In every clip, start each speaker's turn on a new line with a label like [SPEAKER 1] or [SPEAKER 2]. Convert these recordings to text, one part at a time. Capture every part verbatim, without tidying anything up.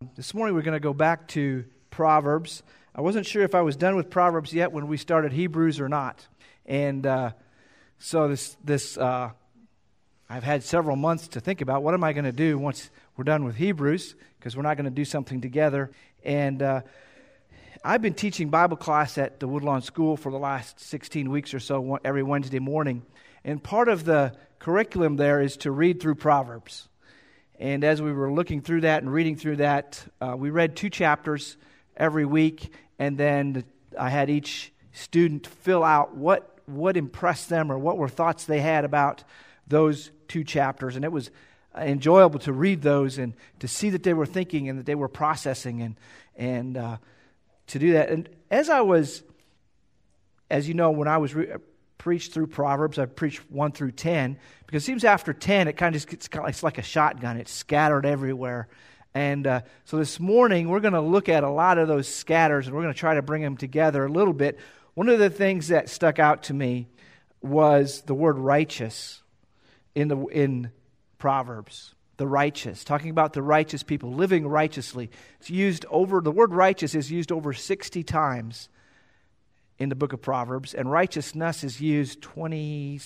[SPEAKER 1] This morning we're going to go back to Proverbs. I wasn't sure if I was done with Proverbs yet when we started Hebrews or not. And uh, so this, this uh, I've had several months to think about what am I going to do once we're done with Hebrews, because we're not going to do something together. And uh, I've been teaching Bible class at the Woodlawn School for the last sixteen weeks or so every Wednesday morning. And part of the curriculum there is to read through Proverbs. And as we were looking through that and reading through that, uh, we read two chapters every week, and then I had each student fill out what, what impressed them or what were thoughts they had about those two chapters. And it was enjoyable to read those and to see that they were thinking and that they were processing and, and uh, to do that. And as I was, as you know, when I was re- preached through Proverbs, I preached one through ten, because it seems after ten, it kind of just gets kind of, it's like a shotgun. It's scattered everywhere. And uh, so this morning, we're going to look at a lot of those scatters, and we're going to try to bring them together a little bit. One of the things that stuck out to me was the word righteous in the in Proverbs. The righteous, talking about the righteous people, living righteously. It's used over, the word righteous is used over sixty times in the book of Proverbs, and righteousness is used twenty,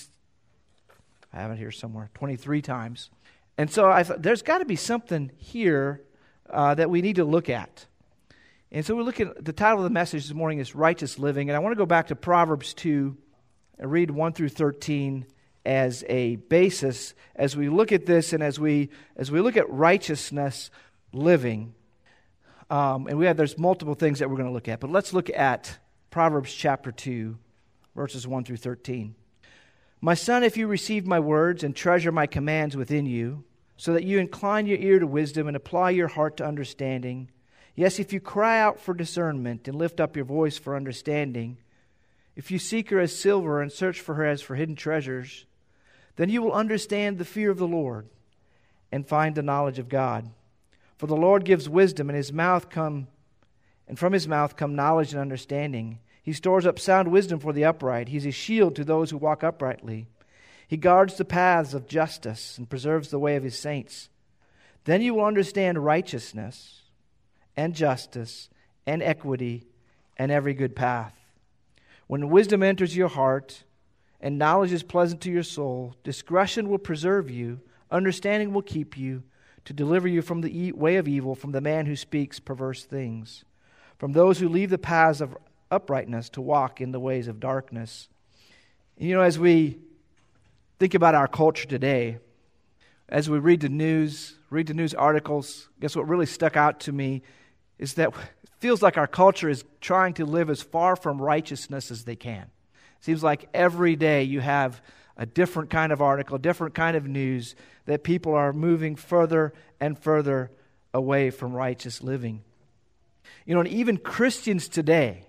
[SPEAKER 1] I have it here somewhere, twenty-three times. And so I thought there's got to be something here uh, that we need to look at. And so we're looking at, the title of the message this morning is Righteous Living, and I want to go back to Proverbs two and read one through thirteen as a basis as we look at this and as we as we look at righteousness living. Um, and we have there's multiple things that we're going to look at, but let's look at Proverbs chapter two, verses one through thirteen. My son, if you receive my words and treasure my commands within you, so that you incline your ear to wisdom and apply your heart to understanding, yes, if you cry out for discernment and lift up your voice for understanding, if you seek her as silver and search for her as for hidden treasures, then you will understand the fear of the Lord and find the knowledge of God. For the Lord gives wisdom, and his mouth come And from his mouth come knowledge and understanding. He stores up sound wisdom for the upright. He is a shield to those who walk uprightly. He guards the paths of justice and preserves the way of his saints. Then you will understand righteousness and justice and equity and every good path. When wisdom enters your heart and knowledge is pleasant to your soul, discretion will preserve you, understanding will keep you, to deliver you from the way of evil, from the man who speaks perverse things, from those who leave the paths of uprightness to walk in the ways of darkness. You know, as we think about our culture today, as we read the news, read the news articles, guess what really stuck out to me is that it feels like our culture is trying to live as far from righteousness as they can. It seems like every day you have a different kind of article, a different kind of news, that people are moving further and further away from righteous living. You know, and even Christians today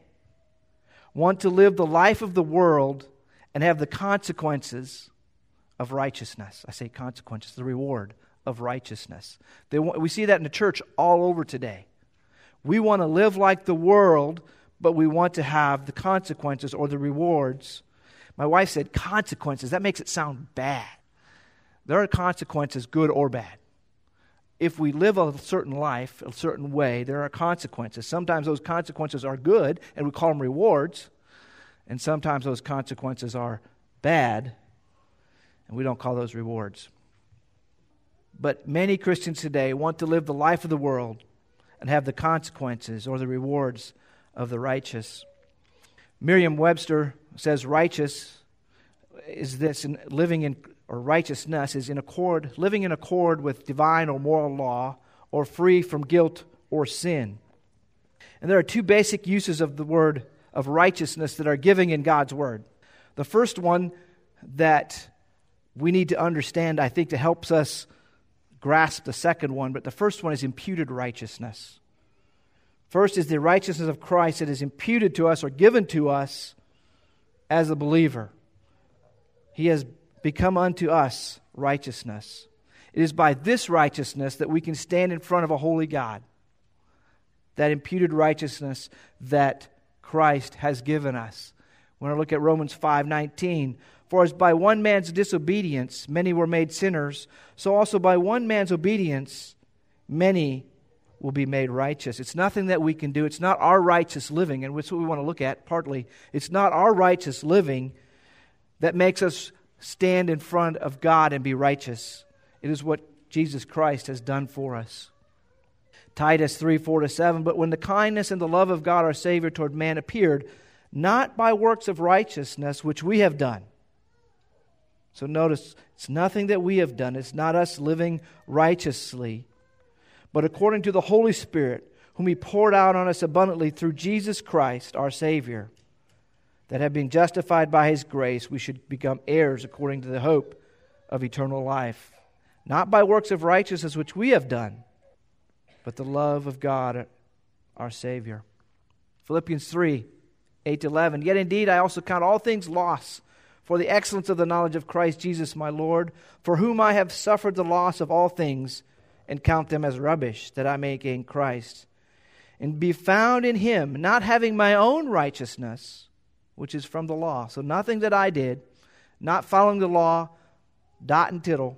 [SPEAKER 1] want to live the life of the world and have the consequences of righteousness. I say consequences, the reward of righteousness. They want, we see that in the church all over today. We want to live like the world, but we want to have the consequences or the rewards. My wife said consequences. That makes it sound bad. There are consequences, good or bad. If we live a certain life, a certain way, there are consequences. Sometimes those consequences are good, and we call them rewards. And sometimes those consequences are bad, and we don't call those rewards. But many Christians today want to live the life of the world and have the consequences or the rewards of the righteous. Merriam-Webster says righteous is this, in living in or righteousness is in accord, living in accord with divine or moral law, or free from guilt or sin. And there are two basic uses of the word of righteousness that are given in God's word. The first one that we need to understand, I think, to help us grasp the second one, but the first one is imputed righteousness. First is the righteousness of Christ that is imputed to us or given to us as a believer. He has become unto us righteousness. It is by this righteousness that we can stand in front of a holy God. That imputed righteousness that Christ has given us. When I look at Romans five nineteen, for as by one man's disobedience many were made sinners, so also by one man's obedience many will be made righteous. It's nothing that we can do. It's not our righteous living, and that's what we want to look at partly. It's not our righteous living that makes us stand in front of God and be righteous. It is what Jesus Christ has done for us. Titus three, four to seven, but when the kindness and the love of God our Savior toward man appeared, not by works of righteousness which we have done. So notice, it's nothing that we have done. It's not us living righteously, but according to the Holy Spirit, whom He poured out on us abundantly through Jesus Christ, our Savior, that have been justified by His grace, we should become heirs according to the hope of eternal life. Not by works of righteousness which we have done, but the love of God, our Savior. Philippians three, eight to eleven. Yet indeed I also count all things loss for the excellence of the knowledge of Christ Jesus my Lord, for whom I have suffered the loss of all things, and count them as rubbish, that I may gain Christ, and be found in Him, not having my own righteousness, which is from the law. So nothing that I did, not following the law, dot and tittle,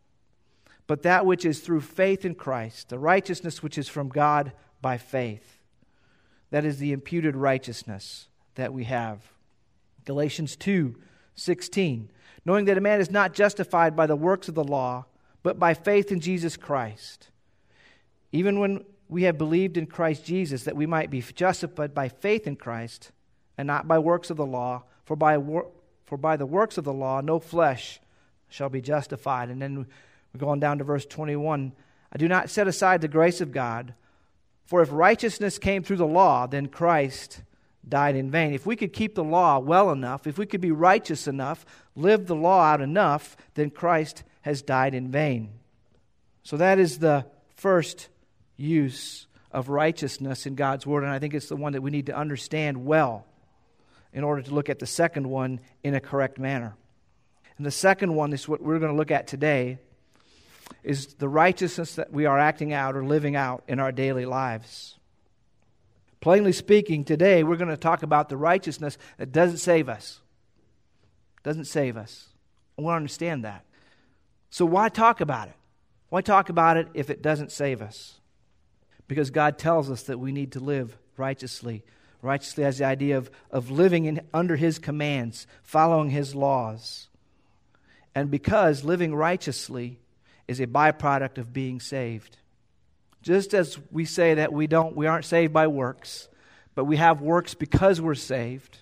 [SPEAKER 1] but that which is through faith in Christ, the righteousness which is from God by faith. That is the imputed righteousness that we have. Galatians two, sixteen. Knowing that a man is not justified by the works of the law, but by faith in Jesus Christ. Even when we have believed in Christ Jesus, that we might be justified by faith in Christ, and not by works of the law, for by wor- for by the works of the law no flesh shall be justified. And then we're going down to verse twenty-one. I do not set aside the grace of God, for if righteousness came through the law, then Christ died in vain. If we could keep the law well enough, if we could be righteous enough, live the law out enough, then Christ has died in vain. So that is the first use of righteousness in God's Word, and I think it's the one that we need to understand well in order to look at the second one in a correct manner. And the second one is what we're going to look at today, is the righteousness that we are acting out or living out in our daily lives. Plainly speaking, today we're going to talk about the righteousness that doesn't save us. Doesn't save us. I want to understand that. So why talk about it? Why talk about it if it doesn't save us? Because God tells us that we need to live righteously. Righteously has the idea of, of living in, under His commands, following His laws. And because living righteously is a byproduct of being saved. Just as we say that we don't, we aren't saved by works, but we have works because we're saved.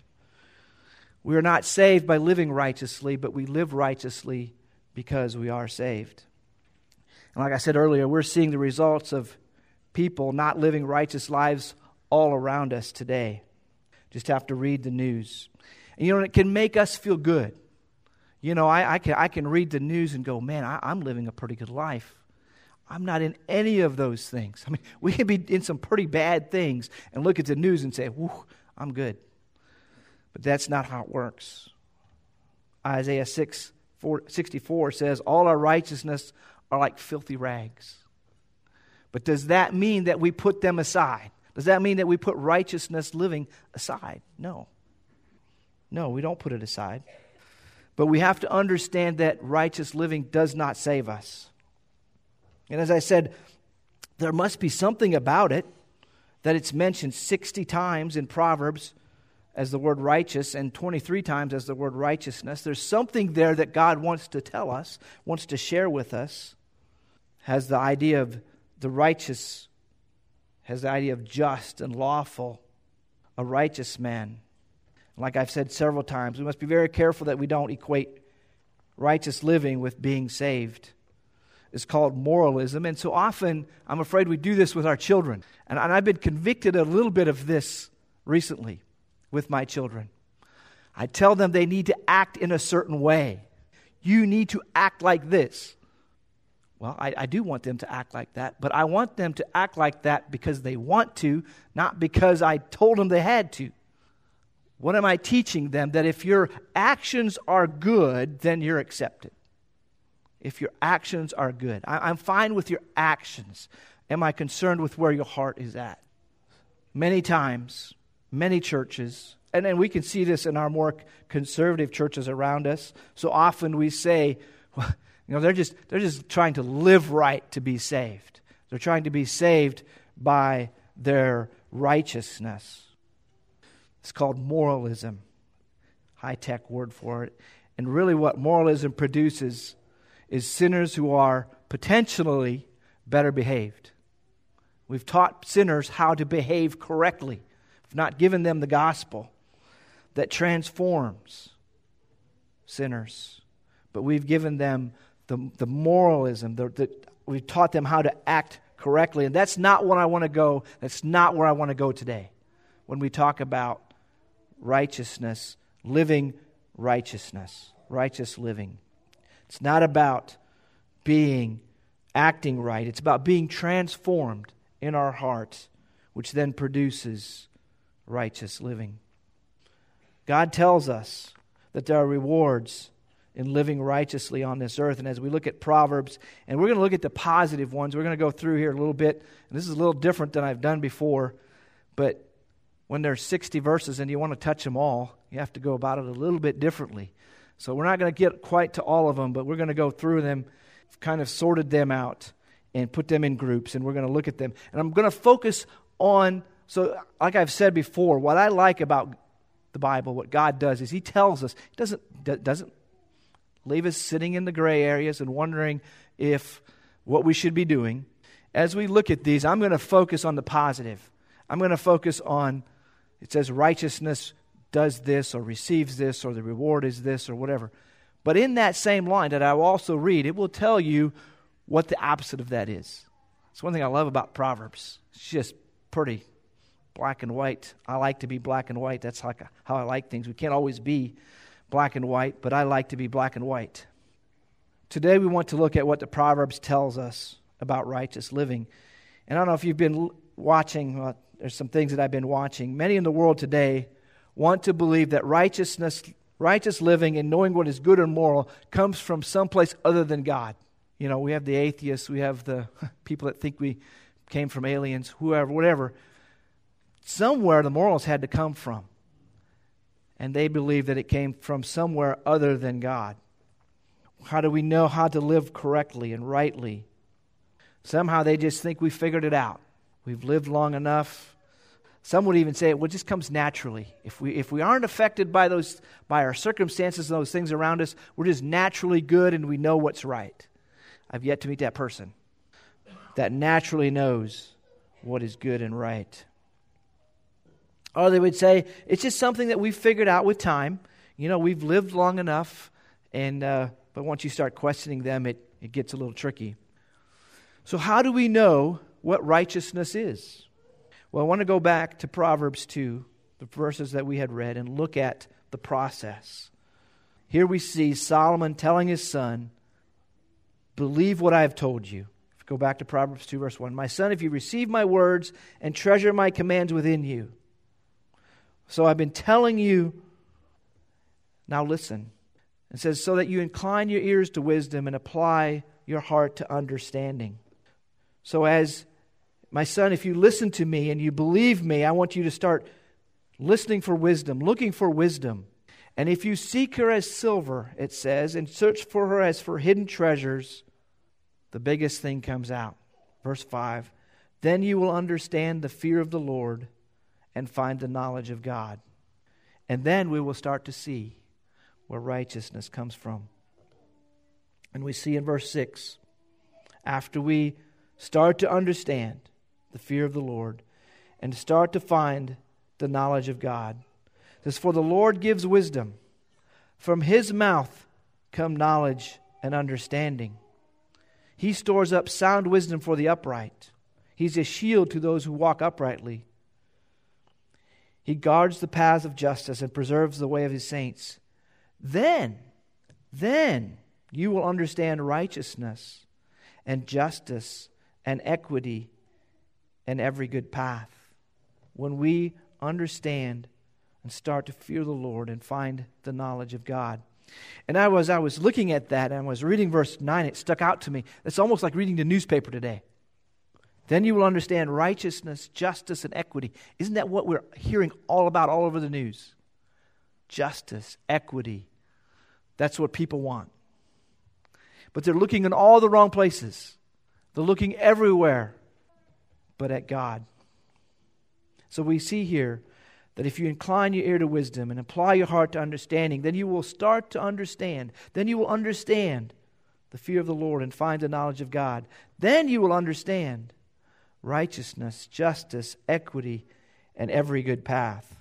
[SPEAKER 1] We are not saved by living righteously, but we live righteously because we are saved. And like I said earlier, we're seeing the results of people not living righteous lives all around us today. Just have to read the news. And you know, it can make us feel good. You know, I, I can I can read the news and go, man, I, I'm living a pretty good life. I'm not in any of those things. I mean, we can be in some pretty bad things and look at the news and say, whew, I'm good. But that's not how it works. Isaiah six, sixty-four says, all our righteousness are like filthy rags. But does that mean that we put them aside? Does that mean that we put righteousness living aside? No. No, we don't put it aside. But we have to understand that righteous living does not save us. And as I said, there must be something about it that it's mentioned sixty times in Proverbs as the word righteous and twenty-three times as the word righteousness. There's something there that God wants to tell us, wants to share with us, has the idea of the righteous, has the idea of just and lawful, a righteous man. Like I've said several times, we must be very careful that we don't equate righteous living with being saved. It's called moralism, and so often I'm afraid we do this with our children. And, and I've been convicted a little bit of this recently with my children. I tell them they need to act in a certain way. You need to act like this. Well, I, I do want them to act like that, but I want them to act like that because they want to, not because I told them they had to. What am I teaching them? That if your actions are good, then you're accepted. If your actions are good. I, I'm fine with your actions. Am I concerned with where your heart is at? Many times, many churches, and then we can see this in our more conservative churches around us. So often we say, well, you know, they're just they're just trying to live right to be saved. They're trying to be saved by their righteousness. It's called moralism. High-tech word for it. And really what moralism produces is sinners who are potentially better behaved. We've taught sinners how to behave correctly. We've not given them the gospel that transforms sinners. But we've given them the, the moralism. The, the, we've taught them how to act correctly. And that's not where I want to go. That's not where I want to go today. When we talk about righteousness, living righteousness, righteous living. It's not about being, acting right. It's about being transformed in our hearts, which then produces righteous living. God tells us that there are rewards in living righteously on this earth. And as we look at Proverbs, and we're going to look at the positive ones, we're going to go through here a little bit. And this is a little different than I've done before, but when there's sixty verses and you want to touch them all, you have to go about it a little bit differently. So we're not going to get quite to all of them, but we're going to go through them, kind of sorted them out, and put them in groups, and we're going to look at them. And I'm going to focus on, so like I've said before, what I like about the Bible, what God does, is He tells us, He doesn't, doesn't leave us sitting in the gray areas and wondering if what we should be doing. As we look at these, I'm going to focus on the positive. I'm going to focus on, it says righteousness does this or receives this or the reward is this or whatever. But in that same line that I will also read, it will tell you what the opposite of that is. It's one thing I love about Proverbs. It's just pretty black and white. I like to be black and white. That's like how I like things. We can't always be black and white, but I like to be black and white. Today we want to look at what the Proverbs tells us about righteous living. And I don't know if you've been watching, well, there's some things that I've been watching. Many in the world today want to believe that righteousness, righteous living and knowing what is good and moral comes from someplace other than God. You know, we have the atheists, we have the people that think we came from aliens, whoever, whatever. Somewhere the morals had to come from. And they believe that it came from somewhere other than God. How do we know how to live correctly and rightly? Somehow they just think we figured it out. We've lived long enough. Some would even say it well, just comes naturally. If we if we aren't affected by those by our circumstances and those things around us, we're just naturally good and we know what's right. I've yet to meet that person that naturally knows what is good and right. Or they would say it's just something that we've figured out with time. You know, we've lived long enough, and uh, but once you start questioning them, it, it gets a little tricky. So how do we know what righteousness is? Well, I want to go back to Proverbs two, the verses that we had read, and look at the process. Here we see Solomon telling his son, believe what I have told you. Go back to Proverbs two, verse one. My son, if you receive my words and treasure my commands within you. So I've been telling you, now listen. It says, so that you incline your ears to wisdom and apply your heart to understanding. So as my son, if you listen to me and you believe me, I want you to start listening for wisdom, looking for wisdom. And if you seek her as silver, it says, and search for her as for hidden treasures, the biggest thing comes out. Verse five, then you will understand the fear of the Lord and find the knowledge of God. And then we will start to see where righteousness comes from. And we see in verse six, after we start to understand the fear of the Lord and start to find the knowledge of God, it says, for the Lord gives wisdom. From His mouth come knowledge and understanding. He stores up sound wisdom for the upright. He's a shield to those who walk uprightly. He guards the paths of justice and preserves the way of His saints. Then, then you will understand righteousness and justice and equity and every good path. When we understand and start to fear the Lord and find the knowledge of God. And I was I was looking at that and I was reading verse nine. It stuck out to me. It's almost like reading the newspaper today. Then you will understand righteousness, justice, and equity. Isn't that what we're hearing all about all over the news? Justice, equity. That's what people want. But they're looking in all the wrong places. They're looking everywhere but at God. So we see here that if you incline your ear to wisdom and apply your heart to understanding, then you will start to understand. Then you will understand the fear of the Lord and find the knowledge of God. Then you will understand righteousness, justice, equity, and every good path.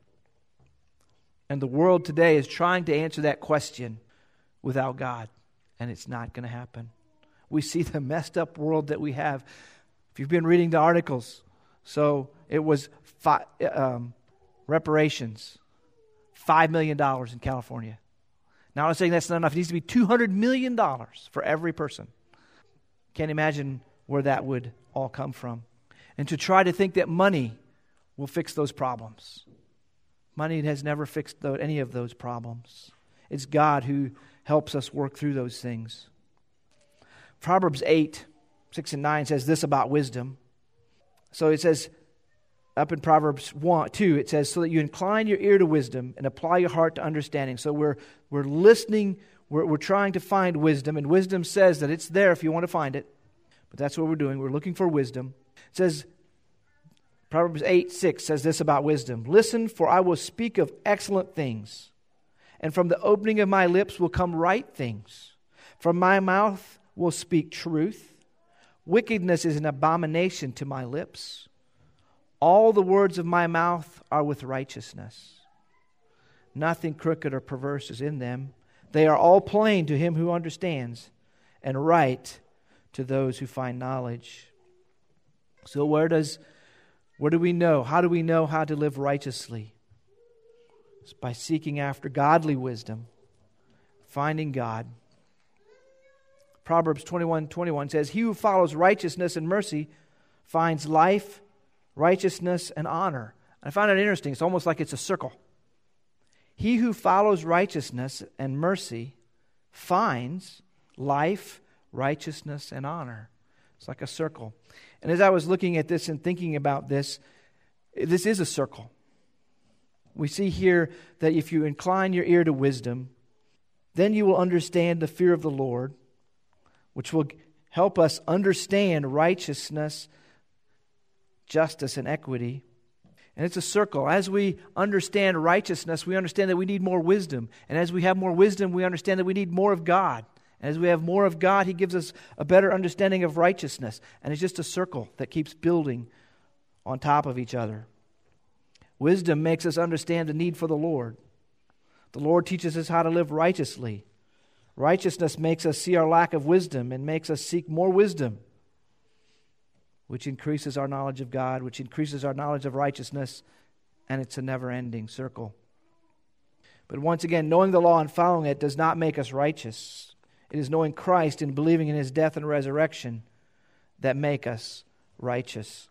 [SPEAKER 1] And the world today is trying to answer that question without God, and it's not going to happen. We see the messed up world that we have. If you've been reading the articles, so it was fi- um, reparations, five million dollars in California. Now I'm saying that's not enough. It needs to be two hundred million dollars for every person. Can't imagine where that would all come from. And to try to think that money will fix those problems. Money has never fixed any of those problems. It's God who helps us work through those things. Proverbs eight, six and nine says this about wisdom. So it says, up in Proverbs one, two, it says, so that you incline your ear to wisdom and apply your heart to understanding. So we're we're listening, we're, we're trying to find wisdom, and wisdom says that it's there if you want to find it. But that's what we're doing. We're looking for wisdom. It says, Proverbs eight, six says this about wisdom. Listen, for I will speak of excellent things, and from the opening of my lips will come right things. From my mouth will speak truth. Wickedness is an abomination to my lips. All the words of my mouth are with righteousness. Nothing crooked or perverse is in them. They are all plain to him who understands, and right to those who find knowledge. So where does, where do we know? How do we know how to live righteously? It's by seeking after godly wisdom, finding God. Proverbs twenty-one twenty-one says, he who follows righteousness and mercy finds life, righteousness, and honor. I find it interesting. It's almost like it's a circle. He who follows righteousness and mercy finds life, righteousness, and honor. It's like a circle. And as I was looking at this and thinking about this, this is a circle. We see here that if you incline your ear to wisdom, then you will understand the fear of the Lord, which will help us understand righteousness, justice, and equity. And it's a circle. As we understand righteousness, we understand that we need more wisdom. And as we have more wisdom, we understand that we need more of God. And as we have more of God, He gives us a better understanding of righteousness. And it's just a circle that keeps building on top of each other. Wisdom makes us understand the need for the Lord. The Lord teaches us how to live righteously. Righteousness makes us see our lack of wisdom and makes us seek more wisdom, which increases our knowledge of God, which increases our knowledge of righteousness, and it's a never-ending circle. But once again, knowing the law and following it does not make us righteous. It is knowing Christ and believing in His death and resurrection that make us righteous.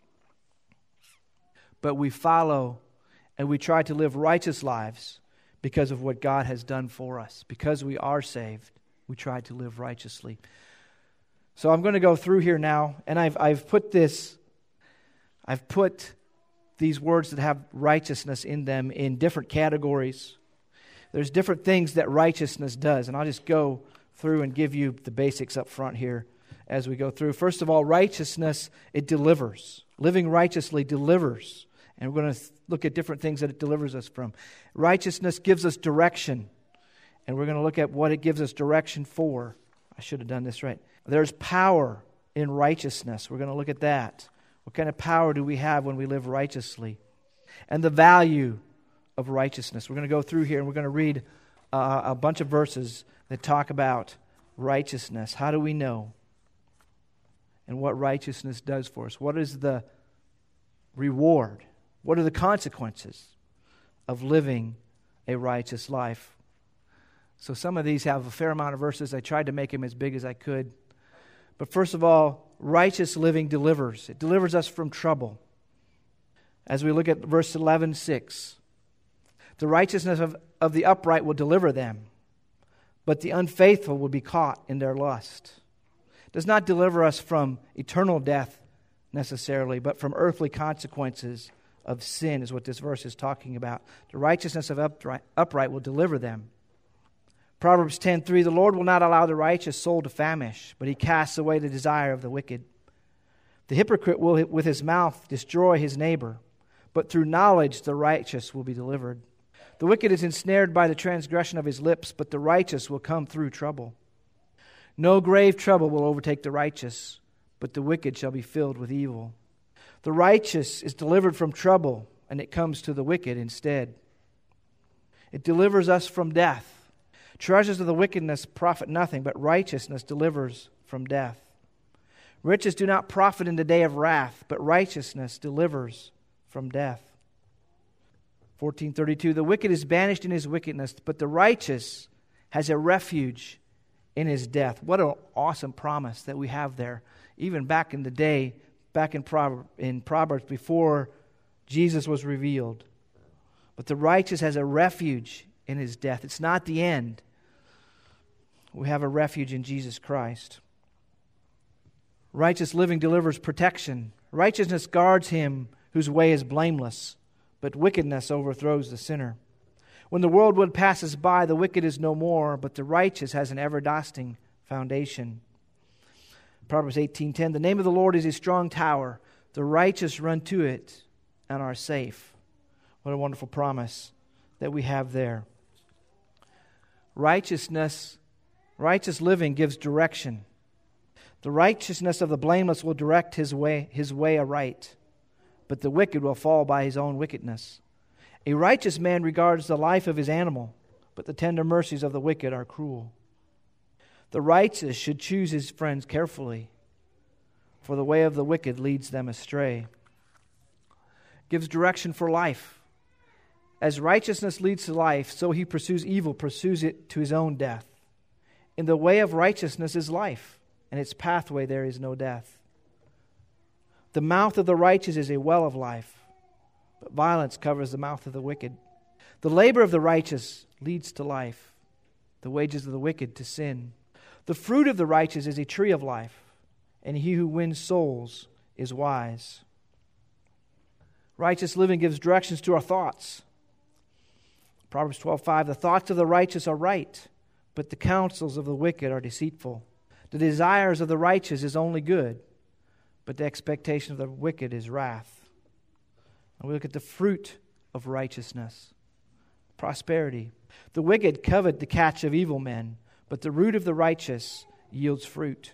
[SPEAKER 1] But we follow and we try to live righteous lives because of what God has done for us. Because we are saved, we try to live righteously. So I'm going to go through here now, and I've I've put this, I've put these words that have righteousness in them in different categories. There's different things that righteousness does, and I'll just go through and give you the basics up front here as we go through. First of all, righteousness, it delivers. Living righteously delivers. And we're going to look at different things that it delivers us from. Righteousness gives us direction, and we're going to look at what it gives us direction for. I should have done this right. There's power in righteousness. We're going to look at that. What kind of power do we have when we live righteously? And the value of righteousness. We're going to go through here and we're going to read uh, a bunch of verses that talk about righteousness. How do we know? And what righteousness does for us. What is the reward? What are the consequences of living a righteous life? So some of these have a fair amount of verses. I tried to make them as big as I could. But first of all, righteous living delivers. It delivers us from trouble. As we look at verse eleven six, the righteousness of, of the upright will deliver them, but the unfaithful will be caught in their lust. It does not deliver us from eternal death necessarily, but from earthly consequences of sin is what this verse is talking about. The righteousness of upright, upright will deliver them. Proverbs ten three, the Lord will not allow the righteous soul to famish, but He casts away the desire of the wicked. The hypocrite will with his mouth destroy his neighbor, but through knowledge the righteous will be delivered. The wicked is ensnared by the transgression of his lips, but the righteous will come through trouble. No grave trouble will overtake the righteous, but the wicked shall be filled with evil. The righteous is delivered from trouble, and it comes to the wicked instead. It delivers us from death. Treasures of the wickedness profit nothing, but righteousness delivers from death. Riches do not profit in the day of wrath, but righteousness delivers from death. fourteen thirty-two, the wicked is banished in his wickedness, but the righteous has a refuge in his death. What an awesome promise that we have there. Even back in the day, back in Proverbs, in Proverbs before Jesus was revealed. But the righteous has a refuge in his death. It's not the end. We have a refuge in Jesus Christ. Righteous living delivers protection. Righteousness guards him whose way is blameless, but wickedness overthrows the sinner. When the world passes by, the wicked is no more, but the righteous has an everlasting foundation. Proverbs eighteen ten, the name of the Lord is a strong tower. The righteous run to it and are safe. What a wonderful promise that we have there. Righteousness, righteous living gives direction. The righteousness of the blameless will direct his way, his way aright, but the wicked will fall by his own wickedness. A righteous man regards the life of his animal, but the tender mercies of the wicked are cruel. The righteous should choose his friends carefully, for the way of the wicked leads them astray. Gives direction for life. As righteousness leads to life, so he pursues evil, pursues it to his own death. In the way of righteousness is life, and its pathway there is no death. The mouth of the righteous is a well of life, but violence covers the mouth of the wicked. The labor of the righteous leads to life, the wages of the wicked to sin. The fruit of the righteous is a tree of life, and he who wins souls is wise. Righteous living gives directions to our thoughts. Proverbs twelve five, the thoughts of the righteous are right, but the counsels of the wicked are deceitful. The desires of the righteous is only good, but the expectation of the wicked is wrath. And we look at the fruit of righteousness, prosperity. The wicked covet the catch of evil men, but the root of the righteous yields fruit.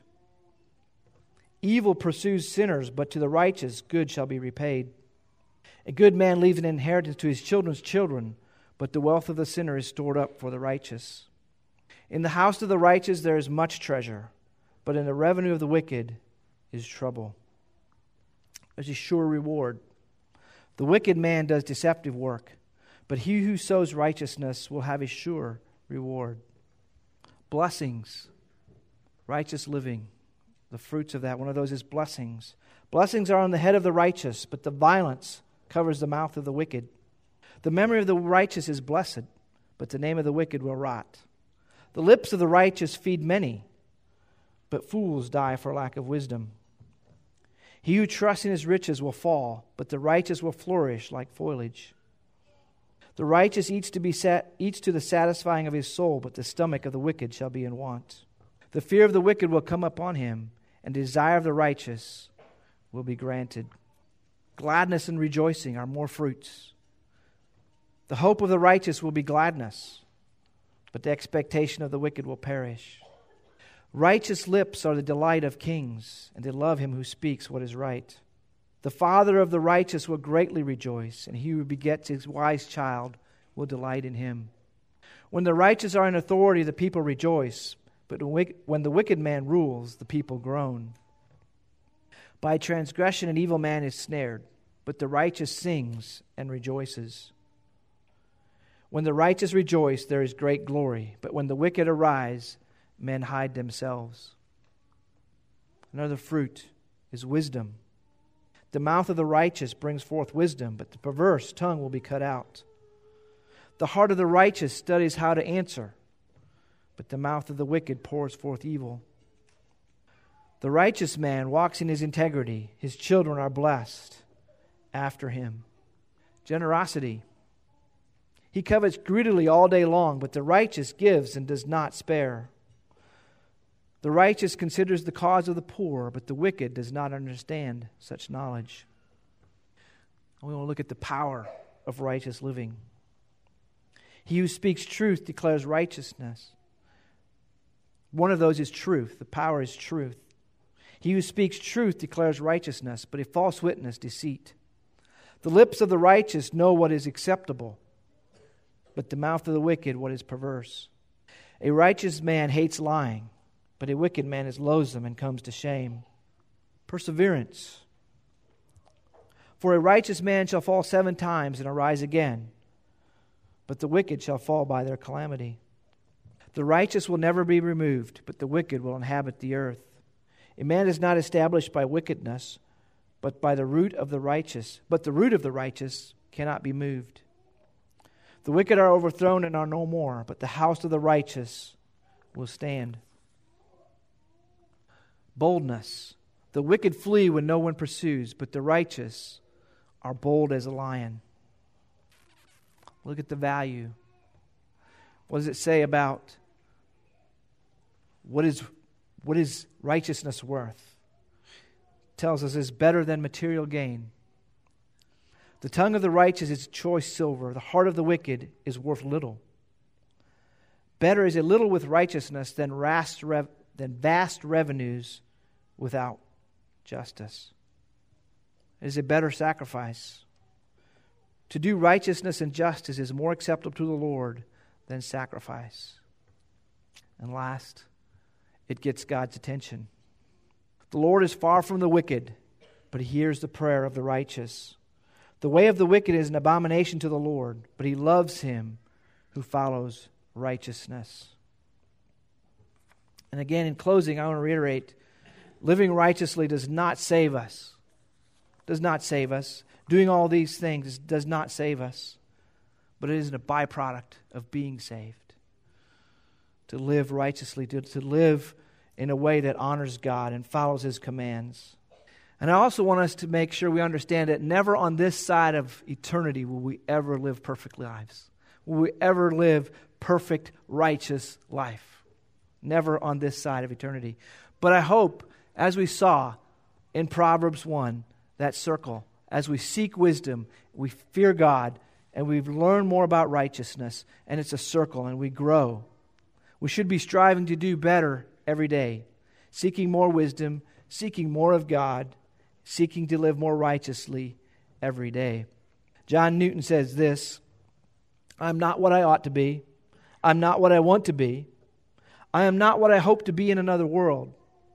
[SPEAKER 1] Evil pursues sinners, but to the righteous good shall be repaid. A good man leaves an inheritance to his children's children, but the wealth of the sinner is stored up for the righteous. In the house of the righteous there is much treasure, but in the revenue of the wicked is trouble. There's a sure reward. The wicked man does deceptive work, but he who sows righteousness will have a sure reward. Blessings, righteous living, the fruits of that. One of those is blessings. Blessings are on the head of the righteous, but the violence covers the mouth of the wicked. The memory of the righteous is blessed, but the name of the wicked will rot. The lips of the righteous feed many, but fools die for lack of wisdom. He who trusts in his riches will fall, but the righteous will flourish like foliage. The righteous eats to be sat, eats to the satisfying of his soul, but the stomach of the wicked shall be in want. The fear of the wicked will come upon him, and the desire of the righteous will be granted. Gladness and rejoicing are more fruits. The hope of the righteous will be gladness, but the expectation of the wicked will perish. Righteous lips are the delight of kings, and they love him who speaks what is right. The father of the righteous will greatly rejoice, and he who begets his wise child will delight in him. When the righteous are in authority, the people rejoice, but when the wicked man rules, the people groan. By transgression an evil man is snared, but the righteous sings and rejoices. When the righteous rejoice, there is great glory, but when the wicked arise, men hide themselves. Another fruit is wisdom. The mouth of the righteous brings forth wisdom, but the perverse tongue will be cut out. The heart of the righteous studies how to answer, but the mouth of the wicked pours forth evil. The righteous man walks in his integrity. His children are blessed after him. Generosity. He covets greedily all day long, but the righteous gives and does not spare. The righteous considers the cause of the poor, but the wicked does not understand such knowledge. We want to look at the power of righteous living. He who speaks truth declares righteousness. One of those is truth. The power is truth. He who speaks truth declares righteousness, but a false witness, deceit. The lips of the righteous know what is acceptable, but the mouth of the wicked what is perverse. A righteous man hates lying, but a wicked man is loathsome and comes to shame. Perseverance. For a righteous man shall fall seven times and arise again, but the wicked shall fall by their calamity. The righteous will never be removed, but the wicked will inhabit the earth. A man is not established by wickedness, but by the root of the righteous. But the root of the righteous cannot be moved. The wicked are overthrown and are no more, but the house of the righteous will stand. Boldness. The wicked flee when no one pursues, but the righteous are bold as a lion. Look at the value. What does it say about what is what is righteousness worth? It tells us it's better than material gain. The tongue of the righteous is choice silver. The heart of the wicked is worth little. Better is a little with righteousness than vast, rev- than vast revenues without justice. It is a better sacrifice. To do righteousness and justice is more acceptable to the Lord than sacrifice. And last, it gets God's attention. The Lord is far from the wicked, but He hears the prayer of the righteous. The way of the wicked is an abomination to the Lord, but He loves him who follows righteousness. And again, in closing, I want to reiterate, living righteously does not save us. Does not save us. Doing all these things does not save us, but it is a byproduct of being saved. To live righteously, to, to live in a way that honors God and follows His commands. And I also want us to make sure we understand that never on this side of eternity will we ever live perfect lives. Will we ever live perfect, righteous life? Never on this side of eternity. But I hope, as we saw in Proverbs one, that circle, as we seek wisdom, we fear God, and we've learned more about righteousness, and it's a circle, and we grow. We should be striving to do better every day, seeking more wisdom, seeking more of God, seeking to live more righteously every day. John Newton says this, I'm not what I ought to be. I'm not what I want to be. I am not what I hope to be in another world.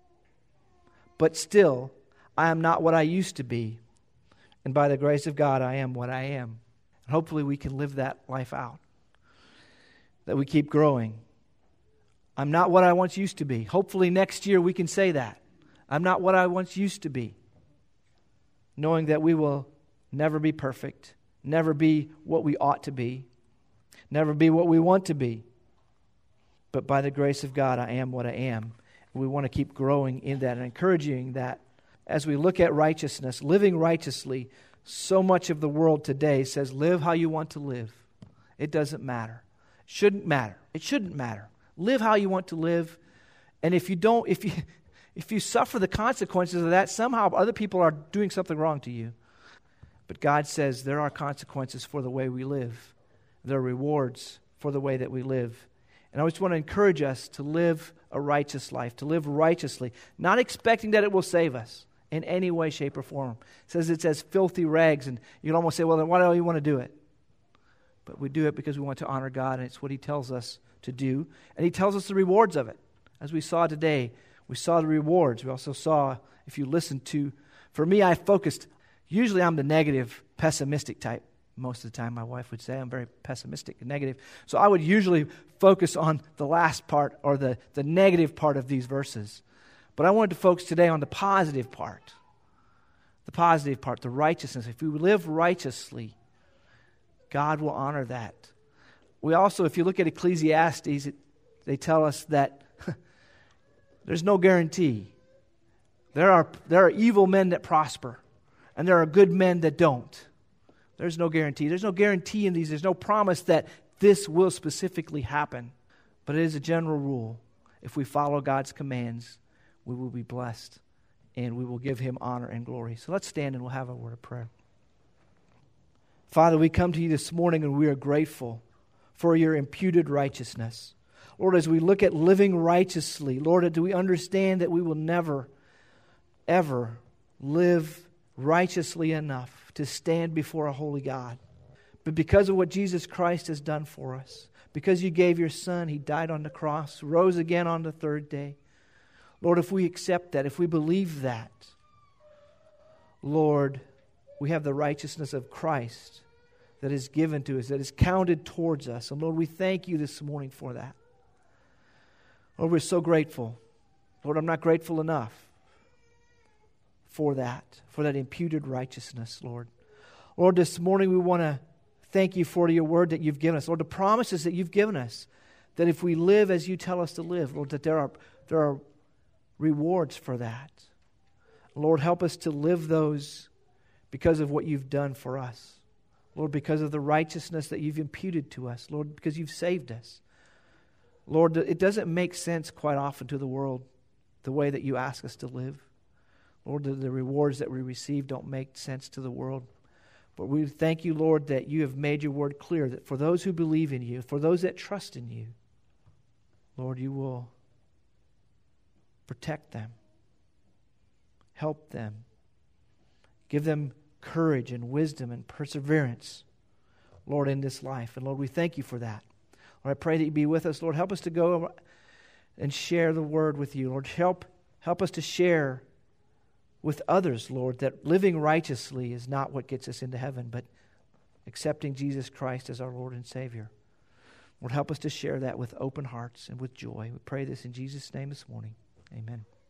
[SPEAKER 1] But still, I am not what I used to be. And by the grace of God, I am what I am. And hopefully we can live that life out. That we keep growing. I'm not what I once used to be. Hopefully next year we can say that. I'm not what I once used to be. Knowing that we will never be perfect. Never be what we ought to be. Never be what we want to be. But by the grace of God, I am what I am. We want to keep growing in that and encouraging that as we look at righteousness, living righteously. So much of the world today says, live how you want to live. It doesn't matter. It shouldn't matter. It shouldn't matter. Live how you want to live. And if you don't, if you if you suffer the consequences of that, somehow other people are doing something wrong to you. But God says there are consequences for the way we live. There are rewards for the way that we live. And I just want to encourage us to live a righteous life, to live righteously, not expecting that it will save us in any way, shape, or form. It says it's as filthy rags, and you can almost say, well, then why do you want to do it? But we do it because we want to honor God, and it's what He tells us to do. And He tells us the rewards of it. As we saw today, we saw the rewards. We also saw, if you listen to, for me, I focused, usually I'm the negative, pessimistic type. Most of the time, my wife would say I'm very pessimistic and negative. So I would usually focus on the last part or the, the negative part of these verses. But I wanted to focus today on the positive part. The positive part, the righteousness. If we live righteously, God will honor that. We also, if you look at Ecclesiastes, it, they tell us that there's no guarantee. There are, there are evil men that prosper, and there are good men that don't. There's no guarantee. There's no guarantee in these. There's no promise that this will specifically happen. But it is a general rule. if we follow God's commands, we will be blessed and we will give Him honor and glory. So let's stand and we'll have a word of prayer. Father, we come to you this morning and we are grateful for your imputed righteousness. Lord, as we look at living righteously, Lord, do we understand that we will never, ever live righteously enough to stand before a holy God. But because of what Jesus Christ has done for us, because you gave your Son, He died on the cross, rose again on the third day. Lord, if we accept that, if we believe that, Lord, we have the righteousness of Christ that is given to us, that is counted towards us. And Lord, we thank you this morning for that. Lord, we're so grateful. Lord, I'm not grateful enough for that, for that imputed righteousness, Lord. Lord, this morning we want to thank you for your word that you've given us. Lord, the promises that you've given us, that if we live as you tell us to live, Lord, that there are, there are rewards for that. Lord, help us to live those because of what you've done for us. Lord, because of the righteousness that you've imputed to us. Lord, because you've saved us. Lord, it doesn't make sense quite often to the world the way that you ask us to live. Lord, the, the rewards that we receive don't make sense to the world. But we thank you, Lord, that you have made your word clear that for those who believe in you, for those that trust in you, Lord, you will protect them, help them, give them courage and wisdom and perseverance, Lord, in this life. And Lord, we thank you for that. Lord, I pray that you be with us. Lord, help us to go and share the word with you. Lord, help, help us to share with others, Lord, that living righteously is not what gets us into heaven, but accepting Jesus Christ as our Lord and Savior. Lord, help us to share that with open hearts and with joy. We pray this in Jesus' name this morning. Amen.